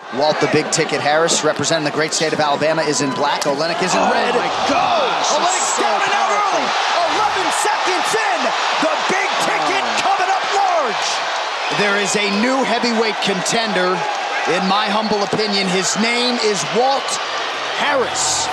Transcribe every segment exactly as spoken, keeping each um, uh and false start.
Walt the Big Ticket Harris, representing the great state of Alabama, is in black. Oleinik is in oh red. Oh, my gosh. Oleinik's So down and out early. eleven seconds in. The Big Ticket oh. coming up large. There is a new heavyweight contender. In my humble opinion, his name is Walt Harris.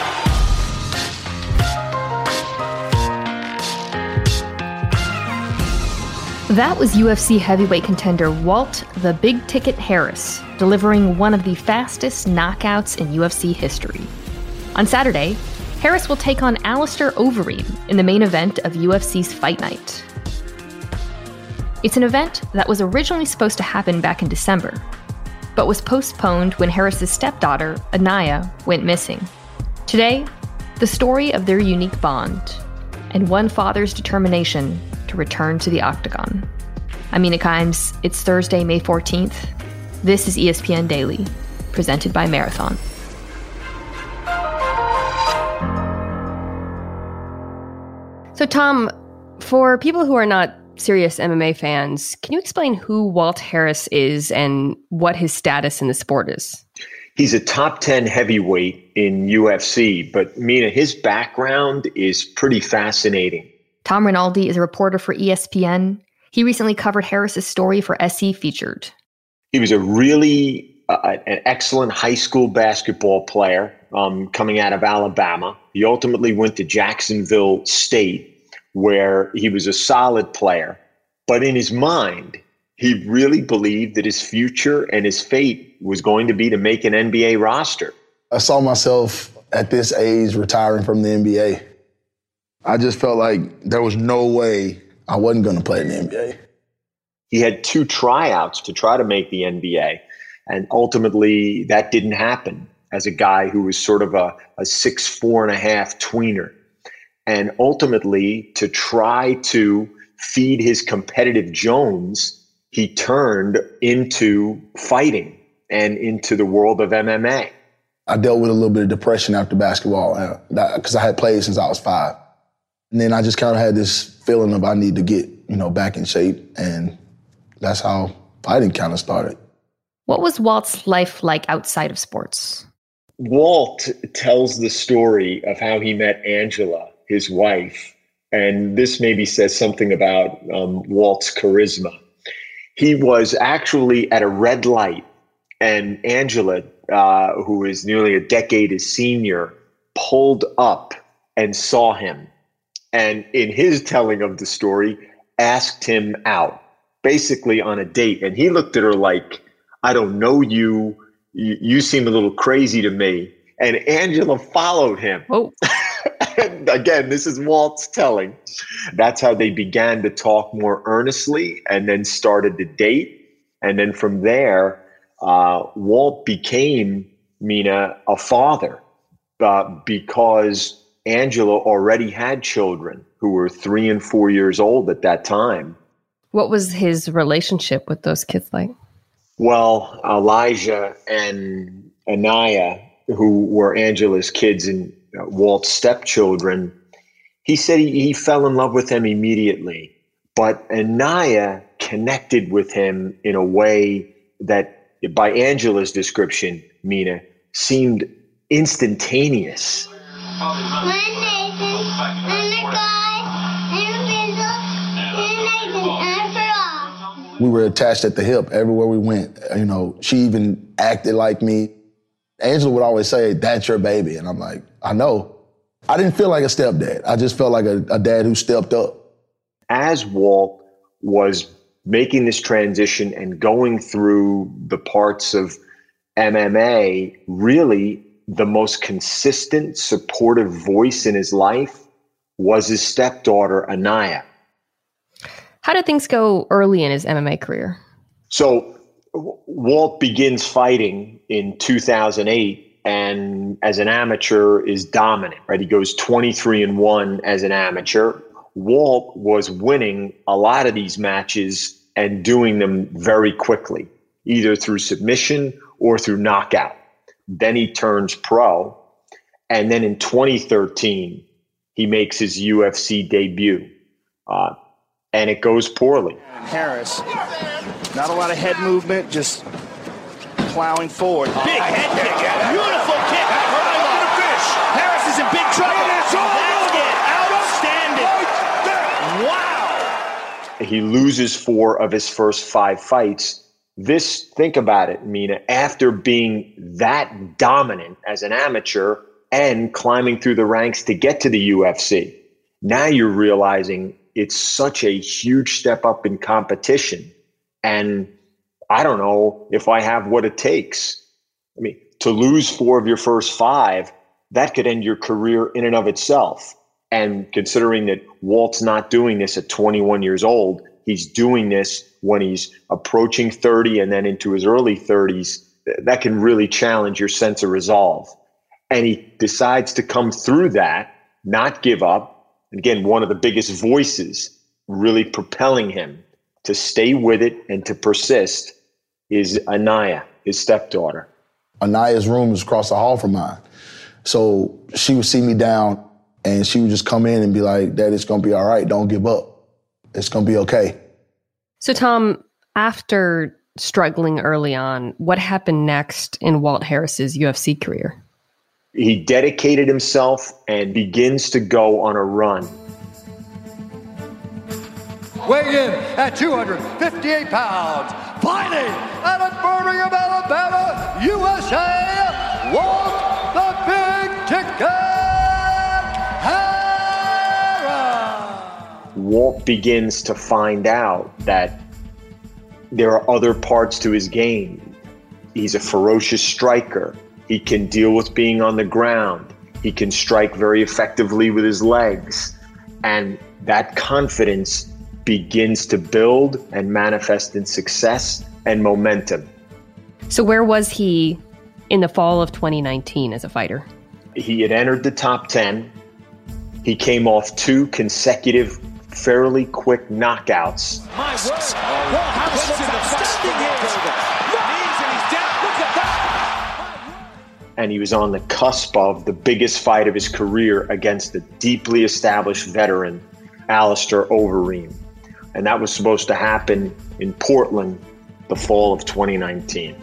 That was U F C heavyweight contender Walt the Big Ticket Harris, delivering one of the fastest knockouts in U F C history. On Saturday, Harris will take on Alistair Overeem in the main event of U F C's Fight Night. It's an event that was originally supposed to happen back in December, but was postponed when Harris's stepdaughter, Anaya, went missing. Today, the story of their unique bond and one father's determination to return to the octagon. I'm Mina Kimes. It's Thursday, May fourteenth. This is E S P N Daily, presented by Marathon. So, Tom, for people who are not serious M M A fans, can you explain who Walt Harris is and what his status in the sport is? He's a top ten heavyweight in U F C, but Mina, his background is pretty fascinating. Tom Rinaldi is a reporter for E S P N. He recently covered Harris's story for S C Featured. He was a really uh, an excellent high school basketball player um, coming out of Alabama. He ultimately went to Jacksonville State, where he was a solid player. But in his mind, he really believed that his future and his fate was going to be to make an N B A roster. I saw myself at this age retiring from the N B A. I just felt like there was no way I wasn't going to play in the N B A. He had two tryouts to try to make the N B A, and ultimately that didn't happen as a guy who was sort of a, a six, four and a half tweener. And ultimately, to try to feed his competitive Jones, he turned into fighting and into the world of M M A. I dealt with a little bit of depression after basketball because I had played since I was five. And then I just kind of had this feeling of I need to get, you know, back in shape. And that's how fighting kind of started. What was Walt's life like outside of sports? Walt tells the story of how he met Angela, his wife. And this maybe says something about um, Walt's charisma. He was actually at a red light, and Angela, uh, who is nearly a decade his senior, pulled up and saw him. And in his telling of the story, asked him out, basically on a date. And he looked at her like, I don't know you. You, you seem a little crazy to me. And Angela followed him. Oh. And again, this is Walt's telling. That's how they began to talk more earnestly and then started to date. And then from there, uh, Walt became, Mina, a father uh, because Angela already had children who were three and four years old at that time. What was his relationship with those kids like? Well, Elijah and Anaya, who were Angela's kids and uh, Walt's stepchildren, he said he, he fell in love with them immediately. But Anaya connected with him in a way that, by Angela's description, Mina, seemed instantaneous. I'm Nathan, I'm the guy, I'm Vinzel, I'm Nathan, I'm Farah. We were attached at the hip everywhere we went. You know, she even acted like me. Angela would always say, that's your baby. And I'm like, I know. I didn't feel like a stepdad. I just felt like a, a dad who stepped up. As Walt was making this transition and going through the parts of M M A, really the most consistent, supportive voice in his life was his stepdaughter, Anaya. How did things go early in his M M A career? So Walt begins fighting in two thousand eight, and as an amateur is dominant, right? He goes twenty-three and one as an amateur. Walt was winning a lot of these matches and doing them very quickly, either through submission or through knockout. Then he turns pro. And then in twenty thirteen, he makes his U F C debut. Uh, and it goes poorly. Harris, not a lot of head movement, just plowing forward. Big I head kick. kick. Beautiful kick. Right over the fish. Harris is in big trouble. And it's all That's over. it. Outstanding. Right Wow. He loses four of his first five fights. This, think about it, Mina, after being that dominant as an amateur and climbing through the ranks to get to the U F C. Now you're realizing it's such a huge step up in competition. And I don't know if I have what it takes. I mean, to lose four of your first five, that could end your career in and of itself. And considering that Walt's not doing this at twenty-one years old, he's doing this when he's approaching thirty and then into his early thirties, that can really challenge your sense of resolve. And he decides to come through that, not give up. Again, one of the biggest voices really propelling him to stay with it and to persist is Anaya, his stepdaughter. Anaya's room is across the hall from mine. So she would see me down and she would just come in and be like, Dad, it's going to be all right. Don't give up. It's going to be okay. So, Tom, after struggling early on, what happened next in Walt Harris's U F C career? He dedicated himself and begins to go on a run. Weighing in at two hundred fifty-eight pounds, fighting out of Birmingham, Alabama, U S A, Walt the Big Ticket Harris. Walt begins to find out that there are other parts to his game. He's a ferocious striker. He can deal with being on the ground. He can strike very effectively with his legs. And that confidence begins to build and manifest in success and momentum. So where was he in the fall of twenty nineteen as a fighter? He had entered the top ten. He came off two consecutive, fairly quick knockouts. My word. Walt Harris looks outstanding here. Knees and he's down. Look at that. And he was on the cusp of the biggest fight of his career against the deeply established veteran, Alistair Overeem. And that was supposed to happen in Portland the fall of twenty nineteen.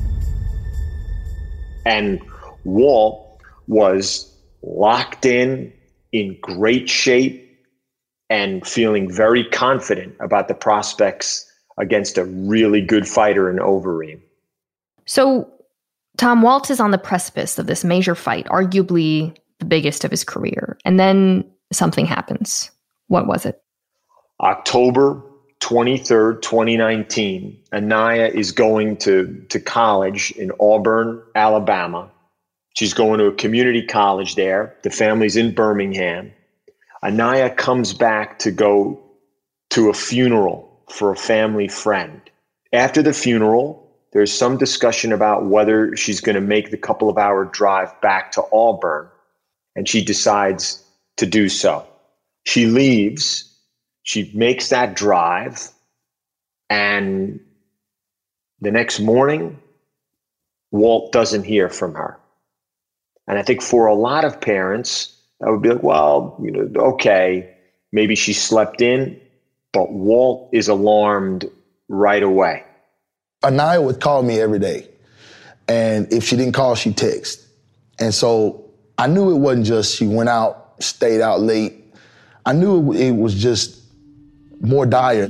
And Walt was locked in, in great shape, and feeling very confident about the prospects against a really good fighter in Overeem. So, Tom, Walt is on the precipice of this major fight, arguably the biggest of his career. And then something happens. What was it? October twenty-third, twenty nineteen, Anaya is going to, to college in Auburn, Alabama. She's going to a community college there. The family's in Birmingham. Anaya comes back to go to a funeral for a family friend. After the funeral, there's some discussion about whether she's going to make the couple of hour drive back to Auburn, and she decides to do so. She leaves. She makes that drive, and the next morning, Walt doesn't hear from her. And I think for a lot of parents, I would be like, well, you know, okay, maybe she slept in, but Walt is alarmed right away. Anaya would call me every day, and if she didn't call, she'd text. And so I knew it wasn't just she went out, stayed out late. I knew it was just more dire.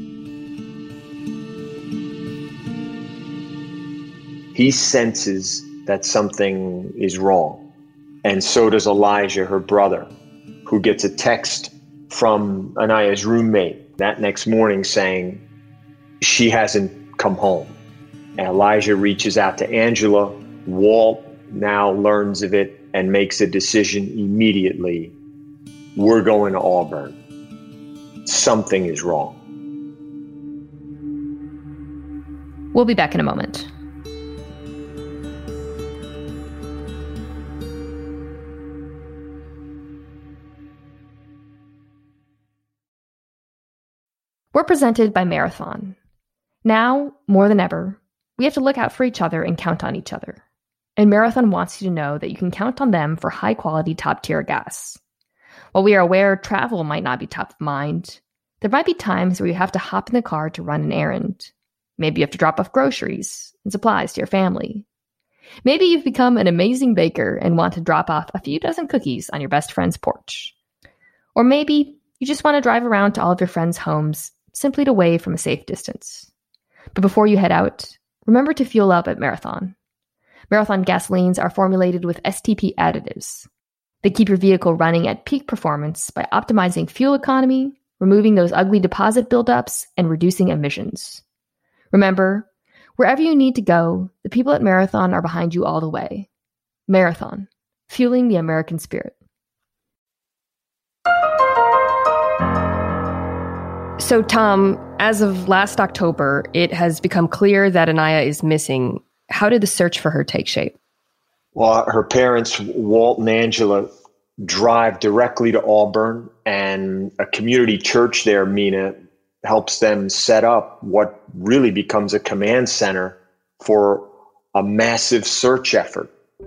He senses that something is wrong. And so does Elijah, her brother, who gets a text from Anaya's roommate that next morning saying she hasn't come home. And Elijah reaches out to Angela. Walt now learns of it and makes a decision immediately. We're going to Auburn. Something is wrong. We'll be back in a moment. We're presented by Marathon. Now, more than ever, we have to look out for each other and count on each other. And Marathon wants you to know that you can count on them for high-quality, top-tier gas. While we are aware travel might not be top of mind, there might be times where you have to hop in the car to run an errand. Maybe you have to drop off groceries and supplies to your family. Maybe you've become an amazing baker and want to drop off a few dozen cookies on your best friend's porch. Or maybe you just want to drive around to all of your friends' homes simply to wave from a safe distance. But before you head out, remember to fuel up at Marathon. Marathon gasolines are formulated with S T P additives. They keep your vehicle running at peak performance by optimizing fuel economy, removing those ugly deposit buildups, and reducing emissions. Remember, wherever you need to go, the people at Marathon are behind you all the way. Marathon, fueling the American spirit. So, Tom, as of last October, it has become clear that Anaya is missing. How did the search for her take shape? Well, her parents, Walt and Angela, drive directly to Auburn, and a community church there, Mina, helps them set up what really becomes a command center for a massive search effort.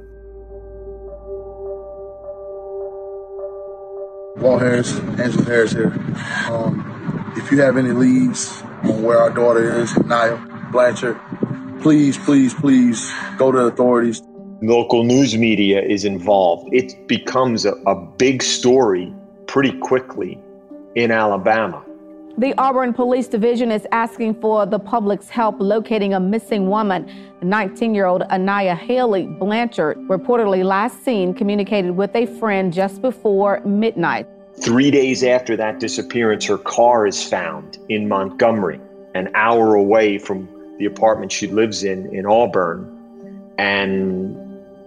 Walt Harris, Angela Harris here. Um, if you have any leads on where our daughter is, Naya Blanchard, please, please, please go to the authorities. Local news media is involved. It becomes a, a big story pretty quickly in Alabama. The Auburn Police Division is asking for the public's help locating a missing woman. nineteen-year-old Anaya Haley Blanchard reportedly last seen communicated with a friend just before midnight. Three days after that disappearance, her car is found in Montgomery, an hour away from the apartment she lives in in Auburn. And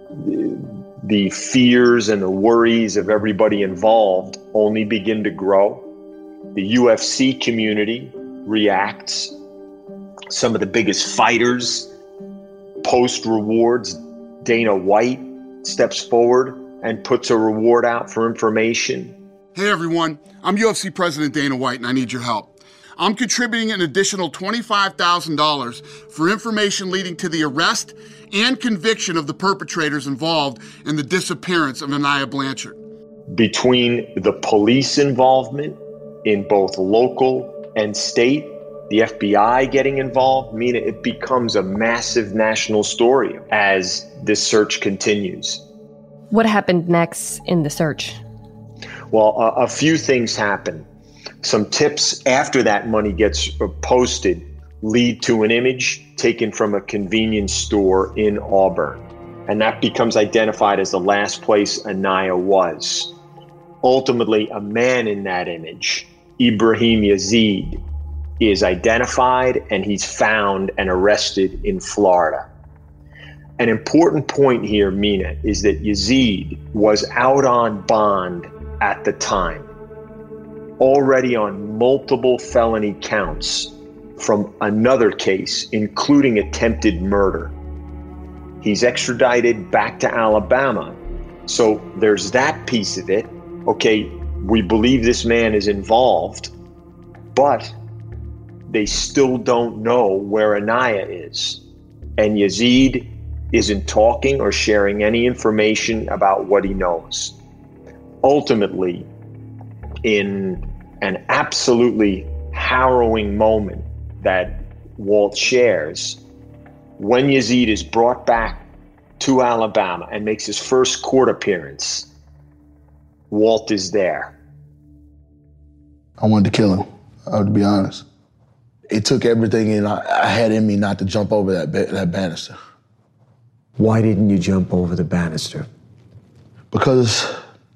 the fears and the worries of everybody involved only begin to grow. The U F C community reacts. Some of the biggest fighters post rewards. Dana White steps forward and puts a reward out for information. Hey everyone, I'm U F C President Dana White and I need your help. I'm contributing an additional twenty-five thousand dollars for information leading to the arrest and conviction of the perpetrators involved in the disappearance of Anaya Blanchard. Between the police involvement in both local and state, the F B I getting involved, Mina, it becomes a massive national story as this search continues. What happened next in the search? Well, a, a few things happen. Some tips after that money gets posted lead to an image taken from a convenience store in Auburn. And that becomes identified as the last place Anaya was. Ultimately, a man in that image, Ibrahim Yazid, is identified and he's found and arrested in Florida. An important point here, Mina, is that Yazid was out on bond at the time, already on multiple felony counts from another case, including attempted murder. He's extradited back to Alabama. So there's that piece of it. Okay, we believe this man is involved, but they still don't know where Anaya is. And Yazid isn't talking or sharing any information about what he knows. Ultimately, in an absolutely harrowing moment that Walt shares, when Yazid is brought back to Alabama and makes his first court appearance, Walt is there. I wanted to kill him, I have to be honest. It took everything in I, I had in me not to jump over that ba- that banister. Why didn't you jump over the banister? Because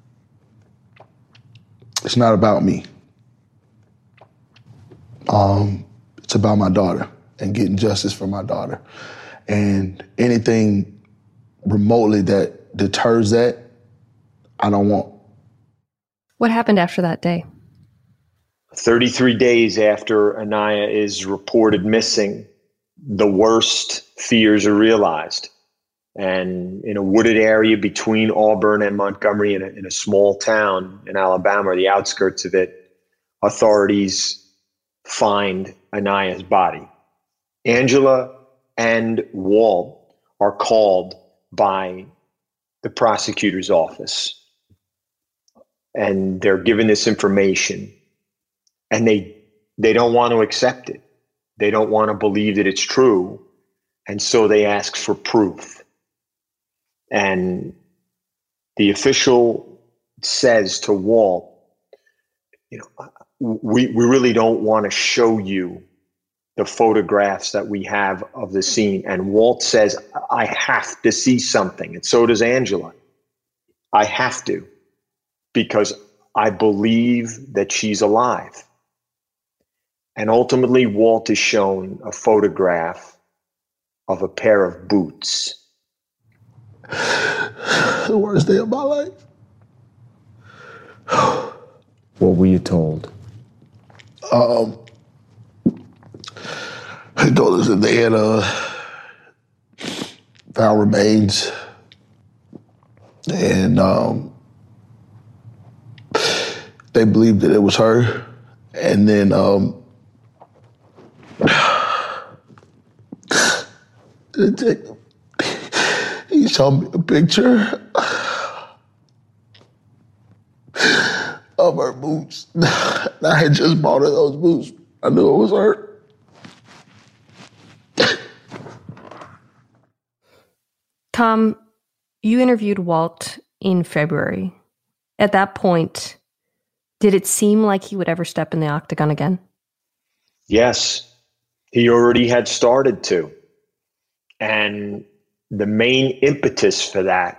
it's not about me. Um, it's about my daughter and getting justice for my daughter. And anything remotely that deters that, I don't want. What happened after that day? thirty-three days after Anaya is reported missing, the worst fears are realized. And in a wooded area between Auburn and Montgomery, in a, in a small town in Alabama, or the outskirts of it, authorities find Anaya's body. Angela and Walt are called by the prosecutor's office, and they're given this information, and they they don't want to accept it. They don't want to believe that it's true, and so they ask for proof. And the official says to Walt, you know, we, we really don't want to show you the photographs that we have of the scene. And Walt says, I have to see something. And so does Angela. I have to, because I believe that she's alive. And ultimately, Walt is shown a photograph of a pair of boots. The worst day of my life. What were you told? Um, they told us that they had uh, found remains, and um, they believed that it was her. And then um, he showed me a picture of her boots. I had just bought her those boots. I knew it was her. Tom, you interviewed Walt in February. At that point, did it seem like he would ever step in the octagon again? Yes, he already had started to. And the main impetus for that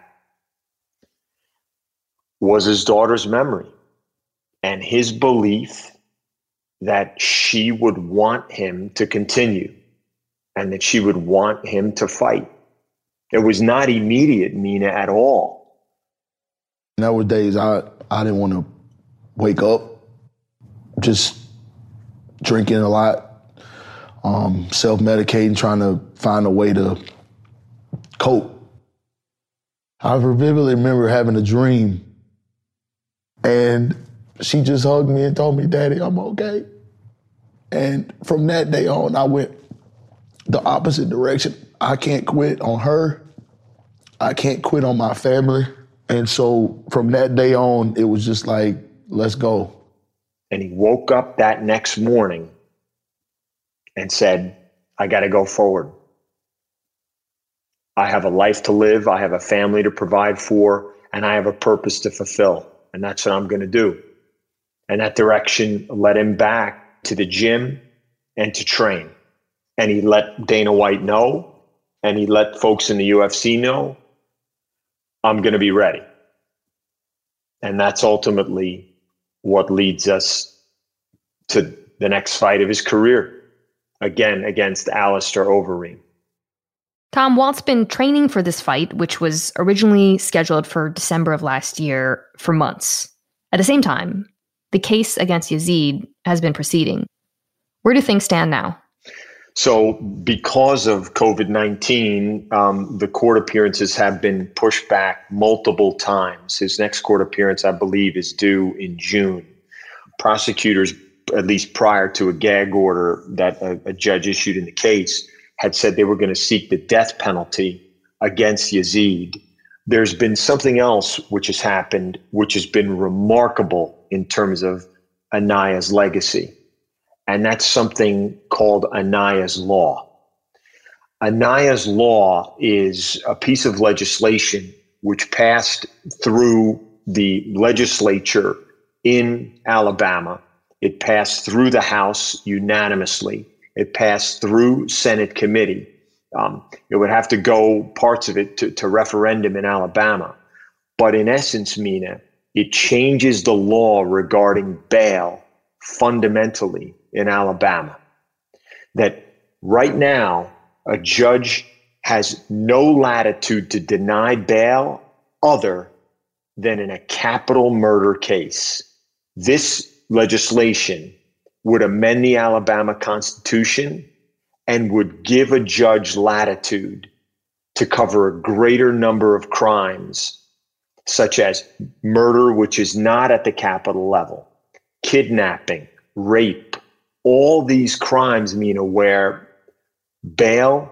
was his daughter's memory and his belief that she would want him to continue and that she would want him to fight. It was not immediate, Mina, at all. Nowadays, I, I didn't want to wake up just drinking a lot, um, self-medicating, trying to find a way to cope. I vividly remember having a dream, and she just hugged me and told me, Daddy, I'm okay. And from that day on, I went the opposite direction. I can't quit on her. I can't quit on my family. And so from that day on, it was just like, let's go. And he woke up that next morning and said, I got to go forward. I have a life to live. I have a family to provide for, and I have a purpose to fulfill. And that's what I'm going to do. And that direction led him back to the gym and to train. And he let Dana White know, and he let folks in the U F C know, I'm going to be ready. And that's ultimately what leads us to the next fight of his career, again, against Alistair Overeem. Tom, Walt's been training for this fight, which was originally scheduled for December of last year, for months. At the same time, the case against Yazid has been proceeding. Where do things stand now? So because of COVID nineteen, um, the court appearances have been pushed back multiple times. His next court appearance, I believe, is due in June. Prosecutors, at least prior to a gag order that a, a judge issued in the case, had said they were going to seek the death penalty against Yazid. There's been something else which has happened, which has been remarkable in terms of Anaya's legacy. And that's something called Anaya's Law. Anaya's Law is a piece of legislation which passed through the legislature in Alabama. It passed through the House unanimously. It passed through Senate committee. Um, it would have to go, parts of it, to, to referendum in Alabama. But in essence, Mina, it changes the law regarding bail fundamentally in Alabama. That right now, a judge has no latitude to deny bail other than in a capital murder case. This legislation would amend the Alabama Constitution and would give a judge latitude to cover a greater number of crimes, such as murder, which is not at the capital level, kidnapping, rape, all these crimes, Mina, where bail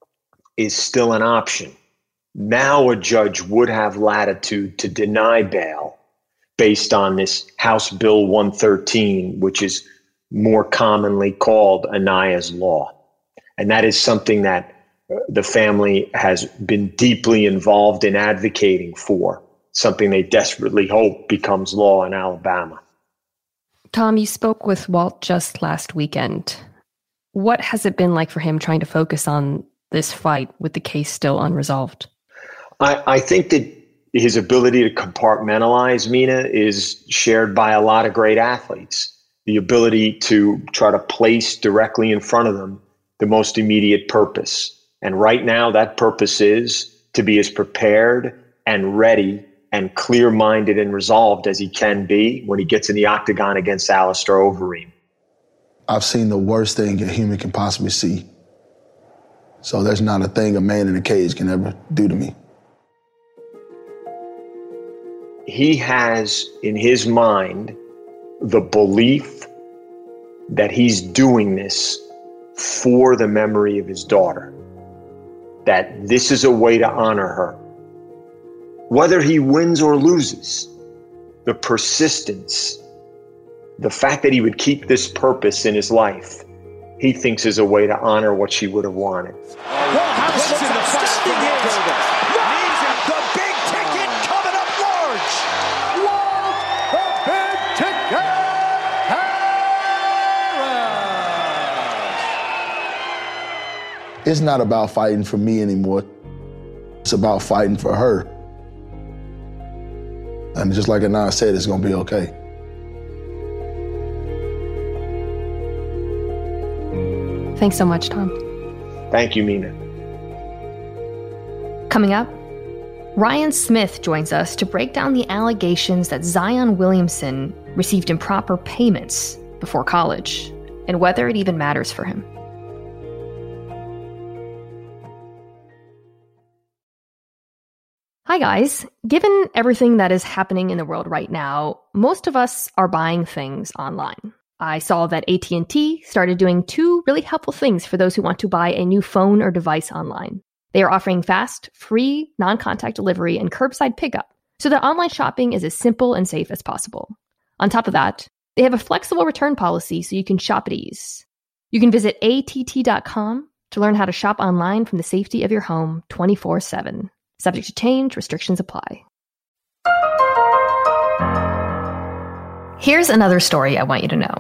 is still an option. Now a judge would have latitude to deny bail based on this House Bill one thirteen, which is more commonly called Anaya's Law. And that is something that the family has been deeply involved in advocating for, something they desperately hope becomes law in Alabama. Tom, you spoke with Walt just last weekend. What has it been like for him trying to focus on this fight with the case still unresolved? I, I think that his ability to compartmentalize, Mina, is shared by a lot of great athletes. The ability to try to place directly in front of them the most immediate purpose. And right now, that purpose is to be as prepared and ready and clear-minded and resolved as he can be when he gets in the octagon against Alistair Overeem. I've seen the worst thing a human can possibly see. So there's not a thing a man in a cage can ever do to me. He has in his mind the belief that he's doing this for the memory of his daughter, that this is a way to honor her. Whether he wins or loses, the persistence, the fact that he would keep this purpose in his life, he thinks is a way to honor what she would have wanted. It's not about fighting for me anymore. It's about fighting for her. And just like Anaya said, it's gonna be okay. Thanks so much, Tom. Thank you, Mina. Coming up, Ryan Smith joins us to break down the allegations that Zion Williamson received improper payments before college and whether it even matters for him. Hi guys. Given everything that is happening in the world right now, most of us are buying things online. I saw that A T and T started doing two really helpful things for those who want to buy a new phone or device online. They are offering fast, free, non-contact delivery and curbside pickup, so that online shopping is as simple and safe as possible. On top of that, they have a flexible return policy so you can shop at ease. You can visit A T T dot com to learn how to shop online from the safety of your home twenty-four seven. Subject to change, restrictions apply. Here's another story I want you to know.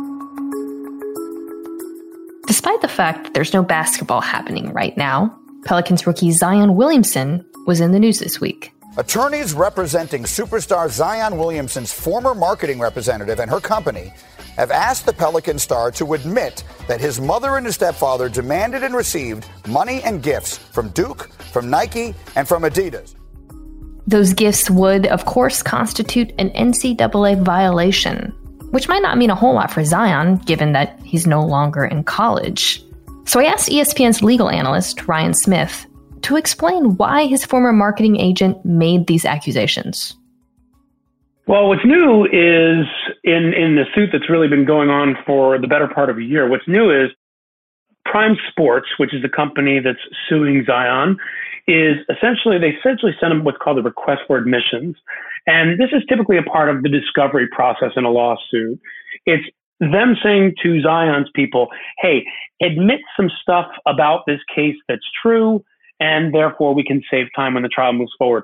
Despite the fact that there's no basketball happening right now, Pelicans rookie Zion Williamson was in the news this week. Attorneys representing superstar Zion Williamson's former marketing representative and her company have asked the Pelican star to admit that his mother and his stepfather demanded and received money and gifts from Duke, from Nike, and from Adidas. Those gifts would, of course, constitute an N C double A violation, which might not mean a whole lot for Zion, given that he's no longer in college. So I asked E S P N's legal analyst, Ryan Smith, to explain why his former marketing agent made these accusations. Well, what's new is in, in the suit that's really been going on for the better part of a year, what's new is Prime Sports, which is the company that's suing Zion, is essentially, they essentially send him what's called a request for admissions. And this is typically a part of the discovery process in a lawsuit. It's them saying to Zion's people, hey, admit some stuff about this case that's true, and therefore we can save time when the trial moves forward.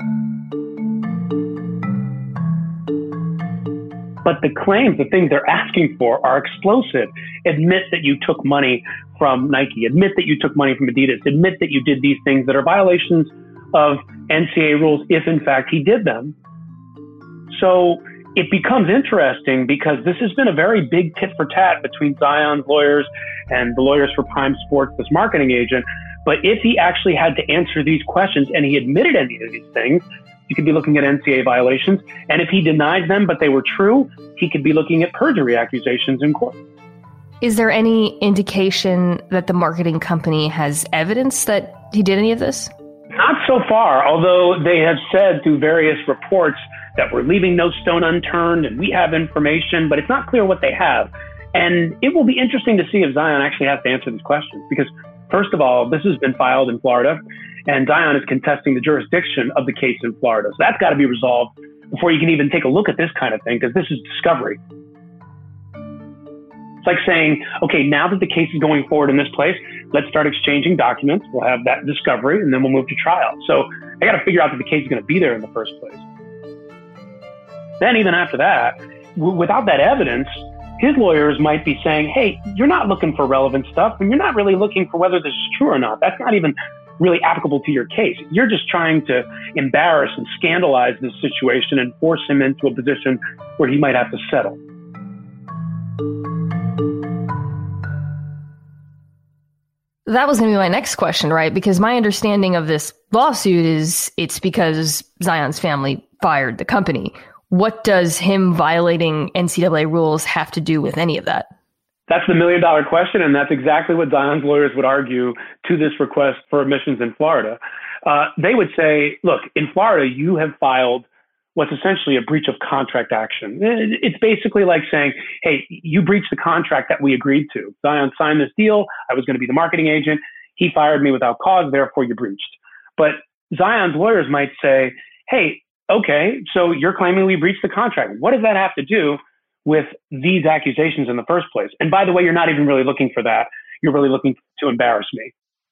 But the claims, the things they're asking for are explosive. Admit that you took money from Nike. Admit that you took money from Adidas. Admit that you did these things that are violations of N C double A rules if, in fact, he did them. So it becomes interesting because this has been a very big tit for tat between Zion's lawyers and the lawyers for Prime Sports, this marketing agent. But if he actually had to answer these questions and he admitted any of these things, you could be looking at N C double A violations. And if he denied them, but they were true, he could be looking at perjury accusations in court. Is there any indication that the marketing company has evidence that he did any of this? Not so far, although they have said through various reports that we're leaving no stone unturned and we have information, but it's not clear what they have. And it will be interesting to see if Zion actually has to answer these questions because, first of all, this has been filed in Florida, and Zion is contesting the jurisdiction of the case in Florida. So that's got to be resolved before you can even take a look at this kind of thing, because this is discovery. It's like saying, okay, now that the case is going forward in this place, let's start exchanging documents. We'll have that discovery, and then we'll move to trial. So I got to figure out that the case is going to be there in the first place. Then even after that, w- without that evidence, his lawyers might be saying, hey, you're not looking for relevant stuff, and you're not really looking for whether this is true or not. That's not even really applicable to your case. You're just trying to embarrass and scandalize this situation and force him into a position where he might have to settle. That was going to be my next question, right? Because my understanding of this lawsuit is it's because Zion's family fired the company. What does him violating N C double A rules have to do with any of that? That's the million dollar question, and that's exactly what Zion's lawyers would argue to this request for admissions in Florida. Uh, they would say, look, in Florida, you have filed what's essentially a breach of contract action. It's basically like saying, hey, you breached the contract that we agreed to. Zion signed this deal. I was going to be the marketing agent. He fired me without cause. Therefore, you breached. But Zion's lawyers might say, hey, okay, so you're claiming we breached the contract. What does that have to do with these accusations in the first place? And by the way, you're not even really looking for that. You're really looking to embarrass me.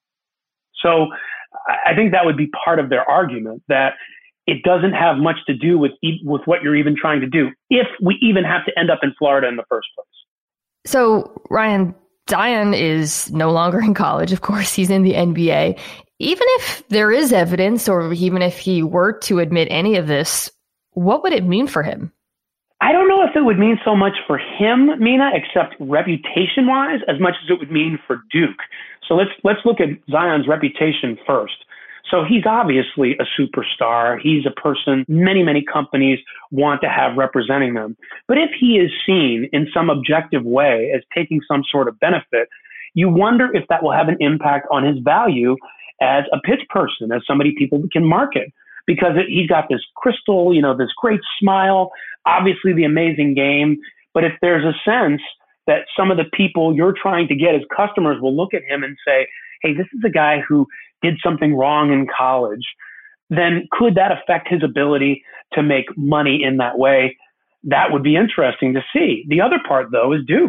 So I think that would be part of their argument, that it doesn't have much to do with with what you're even trying to do, if we even have to end up in Florida in the first place. So, Ryan, Zion is no longer in college. Of course, he's in the N B A. Even if there is evidence, or even if he were to admit any of this, what would it mean for him? I don't know if it would mean so much for him, Mina, except reputation-wise, as much as it would mean for Duke. So let's let's look at Zion's reputation first. So he's obviously a superstar. He's a person many, many companies want to have representing them. But if he is seen in some objective way as taking some sort of benefit, you wonder if that will have an impact on his value as a pitch person, as somebody people can market. Because it, he's got this crystal, you know, this great smile, obviously the amazing game. But if there's a sense that some of the people you're trying to get as customers will look at him and say, hey, this is a guy who did something wrong in college, then could that affect his ability to make money in that way? That would be interesting to see. The other part, though, is Duke.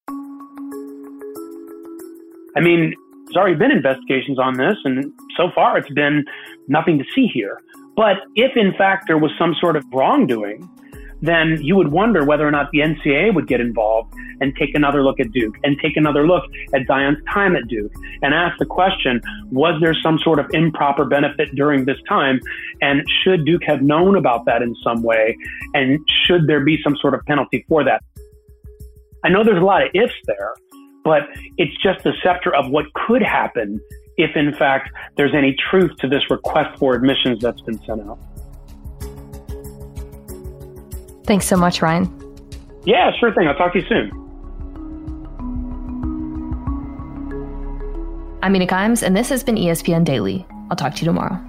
I mean, there's already been investigations on this, and so far it's been nothing to see here. But if, in fact, there was some sort of wrongdoing, then you would wonder whether or not the N C double A would get involved and take another look at Duke and take another look at Zion's time at Duke and ask the question, was there some sort of improper benefit during this time? And should Duke have known about that in some way? And should there be some sort of penalty for that? I know there's a lot of ifs there, but it's just the scepter of what could happen if, in fact, there's any truth to this request for admissions that's been sent out. Thanks so much, Ryan. Yeah, sure thing. I'll talk to you soon. I'm Mina Kimes, and this has been E S P N Daily. I'll talk to you tomorrow.